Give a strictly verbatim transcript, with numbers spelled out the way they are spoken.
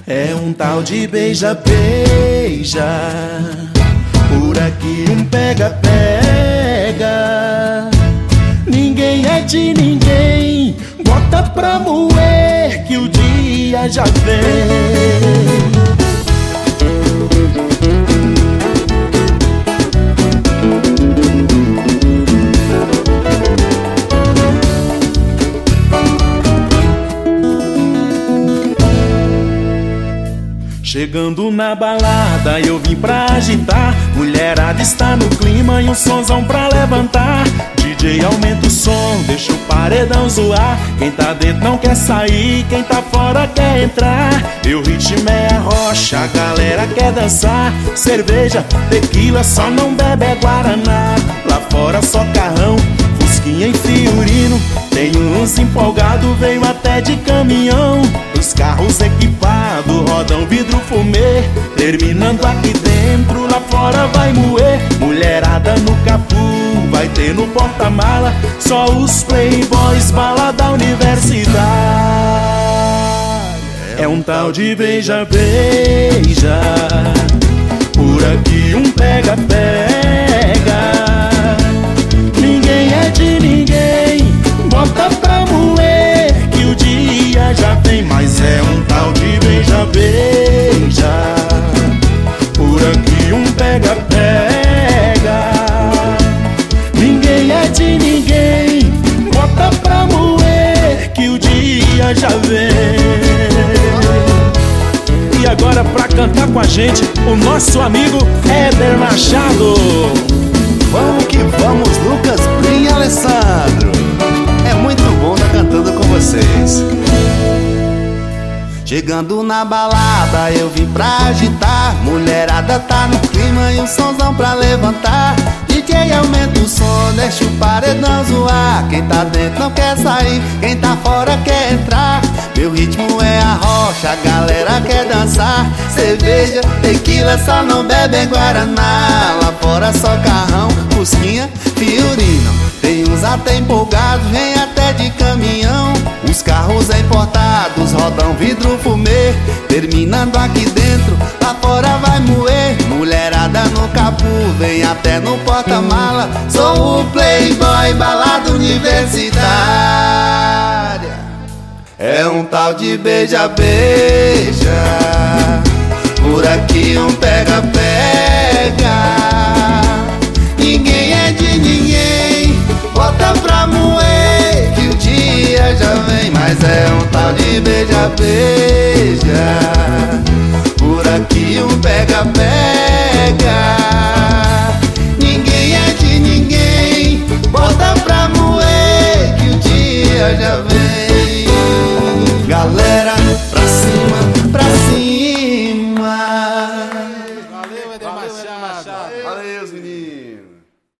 É um tal de beija-beija, por aqui um pega-pega. Ninguém é de ninguém, bota pra moer que o dia já vem. Chegando na balada eu vim pra agitar, mulherada está no clima e um sonzão pra levantar. D J aumenta o som, deixa o paredão zoar. Quem tá dentro não quer sair, quem tá fora quer entrar. Meu ritmo é a rocha, a galera quer dançar. Cerveja, tequila, só não bebe é guaraná. Lá fora só carrão, fusquinha em Fiorino. Tem uns empolgados, veio até de caminhão. Os carros equipados, rodam vidro fumê. Terminando aqui dentro, lá fora vai moer. Mulherada no capu, vai ter no porta-mala. Só os playboys, bala da universidade. É um tal de beija-beija, por aqui um pega-pega. Ninguém é de ninguém, bota pra moer que o dia já vem. Mas é um tal de beija-beija, por aqui um pega-pega. Ninguém é de ninguém, bota pra moer que o dia já vem. E agora pra cantar com a gente, o nosso amigo Éder Machado. Vamos que vamos, Lucas Brim e Alessandro. É muito bom estar cantando com vocês. Chegando na balada eu vim pra agitar, mulherada tá no clima e um sonzão pra levantar. D J aumenta o som, deixa o paredão zoar. Quem tá dentro não quer sair, quem tá fora quer entrar. Meu ritmo é a rocha, a galera quer dançar. Cerveja, tequila, só não bebe guaraná. Lá fora só carrão, fusquinha, Fiorino. Tem uns até empolgados, vem até de caminhão. Os carros importados, rodam vidro fumê. Terminando aqui dentro, lá fora vai moer. Mulherada no capu, vem até no porta-mala. Sou o playboy, balada universitária. É um tal de beija-beija, por aqui um pega-pega. Ninguém é de ninguém, bota pra moer que o dia já vem. Mas é um tal de beija-beija, por aqui um pega-pega.